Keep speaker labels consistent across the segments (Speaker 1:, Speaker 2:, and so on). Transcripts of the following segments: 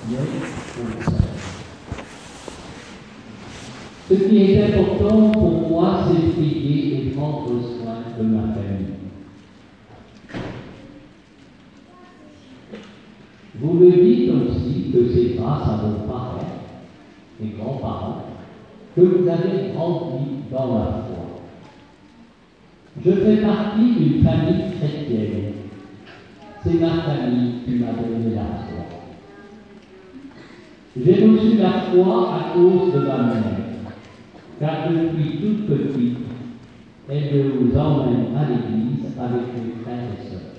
Speaker 1: mais au sein. Ce qui est important pour moi, c'est prier et prendre soin de ma famille. Vous me dites aussi que c'est grâce à vos parents et grands-parents que vous avez grandi dans la foi. Je fais partie d'une famille chrétienne. C'est ma famille qui m'a donné la foi. J'ai reçu la foi à cause de ma mère, car depuis toute petite, elle nous emmène à l'église avec mes frères et sœurs.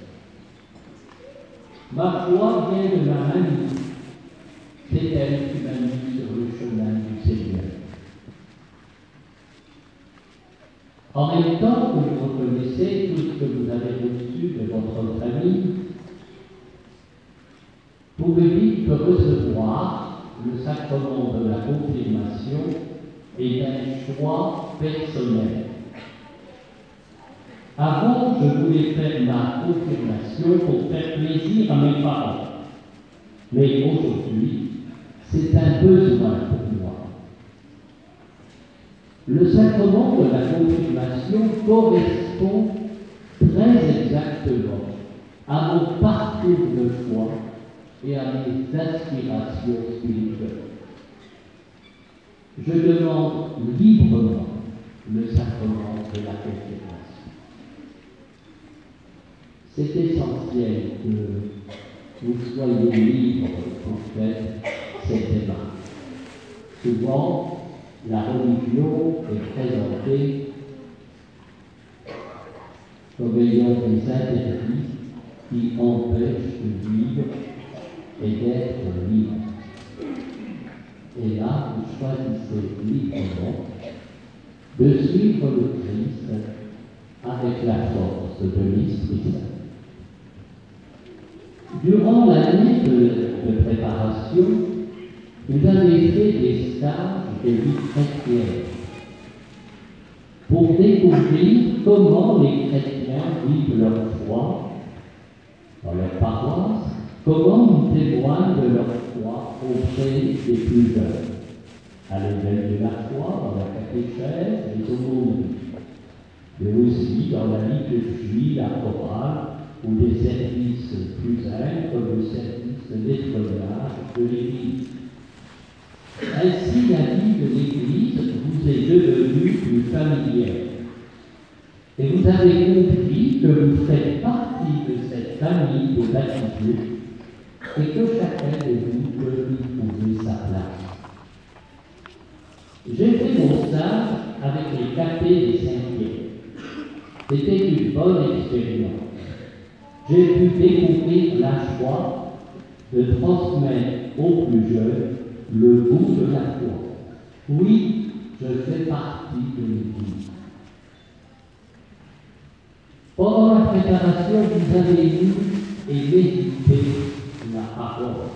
Speaker 1: Ma foi vient de ma mamie. C'est elle qui m'a mis sur le chemin du Seigneur. En même temps que vous reconnaissez tout ce que vous avez reçu de votre famille, vous me dites que recevoir le sacrement de la confirmation est un choix personnel. Avant, je voulais faire ma confirmation pour faire plaisir à mes parents. Mais aujourd'hui, c'est un besoin pour moi. Le sacrement de la confirmation correspond très exactement à mon parcours de foi et à mes aspirations spirituelles. Je demande librement le sacrement de la confirmation. C'est essentiel que vous soyez libres pour faire cette démarche. Souvent, la religion est présentée comme ayant des interdits qui empêchent de vivre et d'être libre. Et là, vous choisissez librement de suivre le Christ avec la force de l'Esprit Saint. Durant l'année de préparation, vous avez fait des stages de vie chrétienne pour découvrir comment les chrétiens vivent leur foi dans leur paroisse, comment ils témoignent de leur foi auprès des plus jeunes, à l'éveil de la foi, dans la catéchèse, les aumôneries, mais aussi dans la liturgie, la chorale, ou des services plus amples, comme le service de nettoyage de l'Église. Ainsi, la vie de l'Église vous est devenue plus familière. Et vous avez compris que vous faites partie de cette famille de baptisés et que chacun de vous peut y trouver sa place. J'ai fait mon stage avec les cathés des cinquièmes. C'était une bonne expérience. J'ai pu découvrir la joie de transmettre aux plus jeunes le goût de la foi. Oui, je fais partie de l'Église. Pendant la préparation, vous avez lu et médité la parole.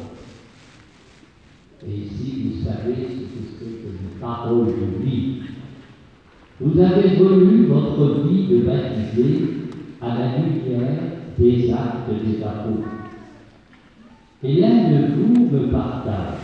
Speaker 1: Et ici, vous savez ce que c'est que une parole de vie. Vous avez relu votre vie de baptisé à la lumière des actes des apôtres. Et l'un de vous me partage.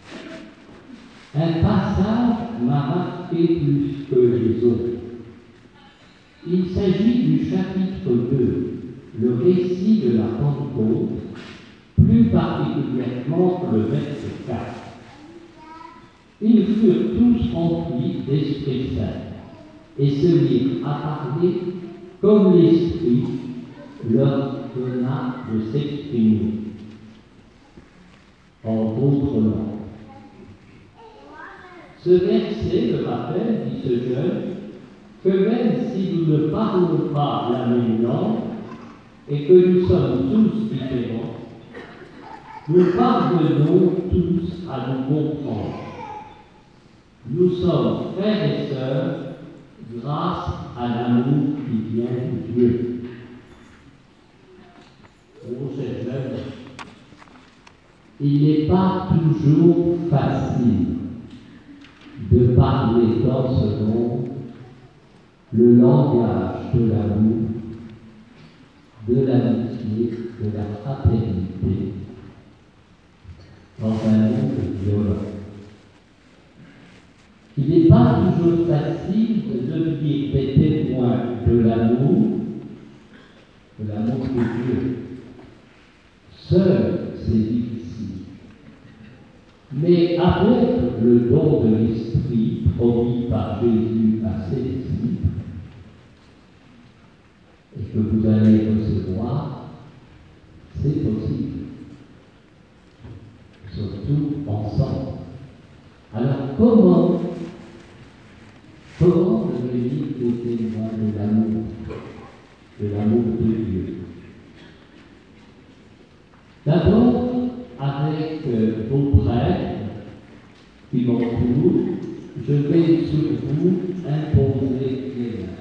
Speaker 1: Un passage m'a marqué plus que les autres. Il s'agit du chapitre 2, le récit de la Pentecôte, plus particulièrement le verset 4. Ils furent tous remplis d'Esprit Saint et se mirent à parler comme l'Esprit leur donna de s'exprimer en d'autres langues. Ce verset me rappelle, dit ce jeune, que même si nous ne parlons pas la même langue et que nous sommes tous différents, nous parvenons tous à nous comprendre. Nous sommes frères et sœurs grâce à l'amour qui vient de Dieu. Oh, c'est jeune. Il n'est pas toujours facile de parler dans ce monde le langage de l'amour, de l'amitié, de la fraternité, dans un monde violent. Il n'est pas toujours facile de devenir des témoins de l'amour de Dieu. Seul, c'est difficile. Mais avec le don de l'Esprit promis par Jésus à ses disciples, et que vous allez recevoir, c'est possible. Surtout ensemble. Alors comment devenir des témoins de l'amour de Dieu? D'abord, avec vos prêtres qui m'entourent, je vais sur vous imposer les mains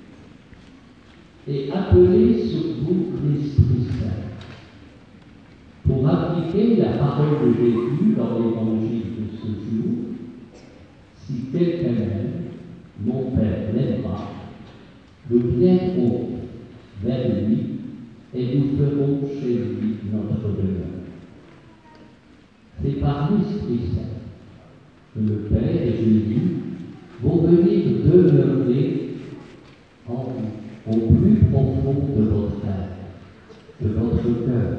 Speaker 1: et appeler sur vous l'Esprit Saint pour appliquer la parole de Jésus dans l'évangile de ce jour. Si quelqu'un m'aime, mon Père l'aimera, nous viendrons vers lui et nous ferons chez lui notre demeure. C'est par l'Esprit Saint que le Père et Jésus vont venir demeurer en vous, au plus profond de votre âme, de votre cœur.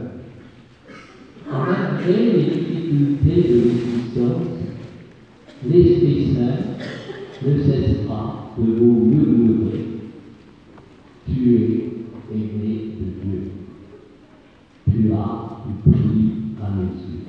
Speaker 1: Malgré les difficultés de l'existence, l'Esprit Saint ne cessera de vous murmurer: tu es aimé de Dieu. Tu as eu pris à mes yeux.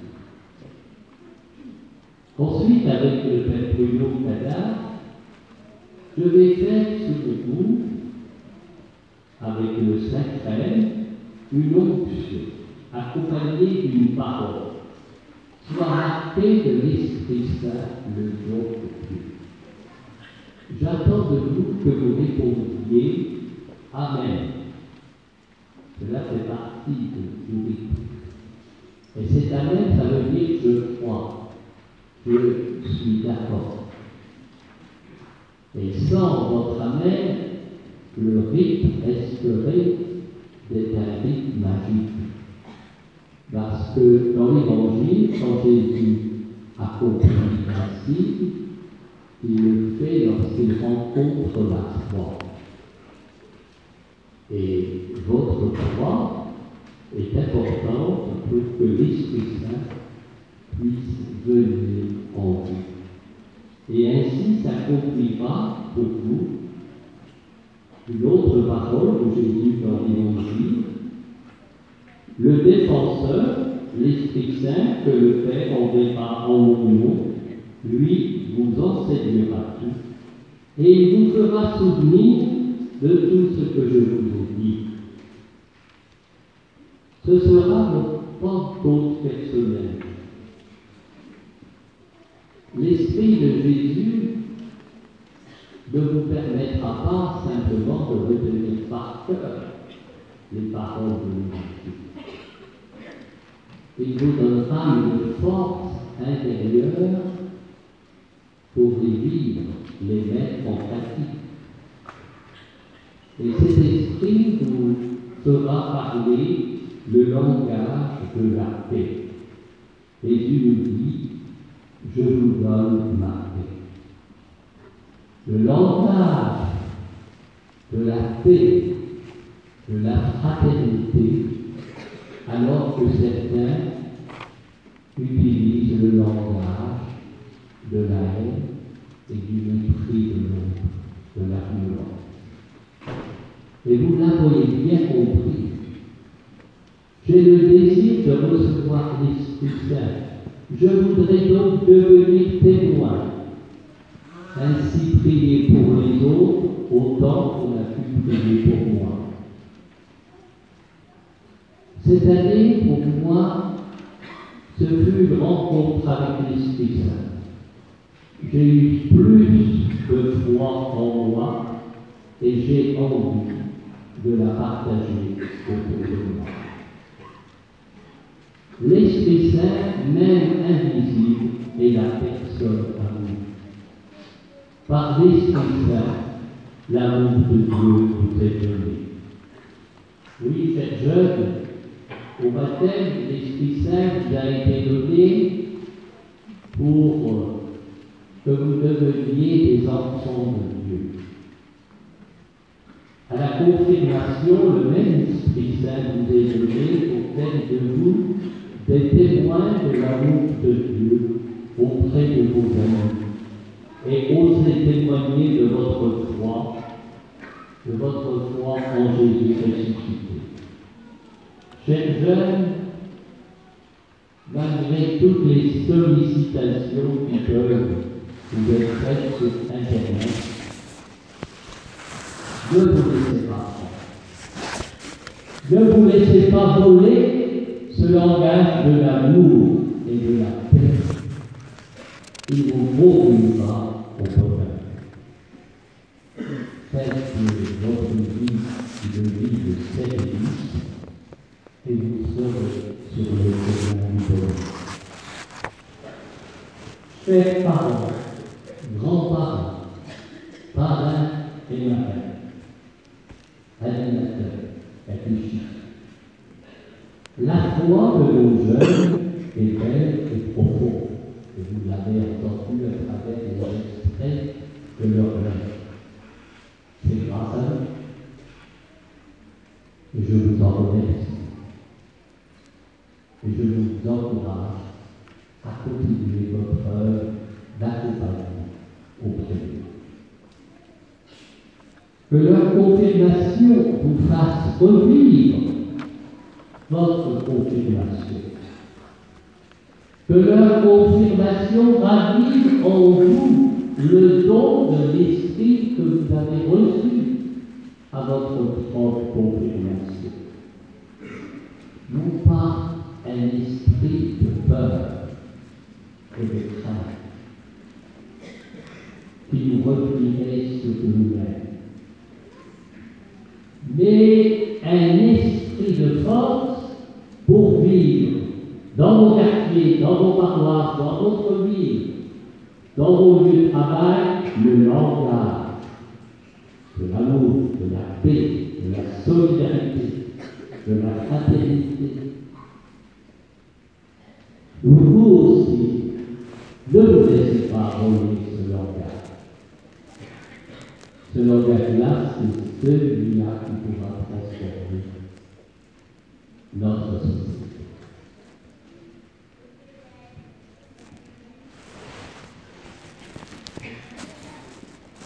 Speaker 1: Ensuite, avec le Père Bruno Cadar, je vais faire sur vous, avec le Saint-Crème, une onction accompagnée d'une parole, soit marquée de l'Esprit Saint, le don de Dieu. J'attends de vous que vous répondiez Amen. Cela fait partie du rite. Et cet Amen, ça veut dire je crois, je suis d'accord. Et sans votre Amen, le rite resterait d'être un rite magique. Parce que dans l'Évangile, quand Jésus accomplit ainsi, il le fait lorsqu'il rencontre la foi. Et votre foi est importante pour que l'Esprit Saint puisse venir en vous. Et ainsi s'accomplira pour vous une autre parole de Jésus dans l'Évangile: le défenseur, l'Esprit Saint, que le Père enverra en mon nom, lui vous enseignera tout, et il vous fera souvenir de tout ce que je vous ai dit. Ce sera votre Pentecôte personnel. L'Esprit de Jésus ne vous permettra pas simplement de retenir par cœur les paroles de l'Évangile. Il vous donnera une force intérieure pour les vivre, les mettre en pratique. Et cet esprit vous fera parler le langage de la paix. Jésus nous dit: je vous donne ma paix. Le langage de la paix, de la fraternité, alors que certains utilisent le langage de la haine et du mépris de l'autre, de la violence. Et vous l'avez bien compris. J'ai le désir de recevoir l'Esprit Saint. Je voudrais donc devenir témoin. Ainsi prier pour les autres autant qu'on a pu prier pour moi. Cette année, pour moi, ce fut une rencontre avec l'Esprit Saint. J'ai eu plus de foi en moi et j'ai envie de la partager autour de moi. L'Esprit Saint, même invisible, est la personne amour. Par l'Esprit Saint, l'amour de Dieu vous est donné. Oui, cette jeune Au baptême, l'Esprit Saint vous a été donné pour que vous deveniez des enfants de Dieu. À la confirmation, le même Esprit Saint vous est donné pour faire de vous des témoins de l'amour de Dieu auprès de vos amis et osez témoigner de votre foi en Jésus ressuscité. Chers jeunes, malgré toutes les sollicitations qui peuvent vous être faites sur Internet, ne vous laissez pas faire. Ne vous laissez pas voler ce langage de l'amour et de la paix. Il vous conduira au bonheur. Faites de votre vie une vie de service et vous serez sur le chemin du bonheur. Chers parents, grands-parents, parrains et marraines, animateurs, catéchistes, la foi de nos jeunes est belle et profonde, et vous l'avez entendu à travers les extraits de leur rêve. C'est grâce à eux. Et je vous en remercie. Et je vous encourage à continuer votre œuvre d'accompagnement auprès d'eux. Que leur confirmation vous fasse revivre votre confirmation. Que leur confirmation ravive en vous le don de l'Esprit que vous avez reçu à votre propre confirmation. Non pas un esprit de peur et de crainte qui nous replierait sur nous-mêmes, mais un esprit de force pour vivre dans vos quartiers, dans vos paroisses, dans votre ville, dans vos lieux de travail, le langage de l'amour, de la paix, de la solidarité, de la fraternité. Vous aussi, ne vous laissez pas voler ce langage. Ce langage-là, c'est celui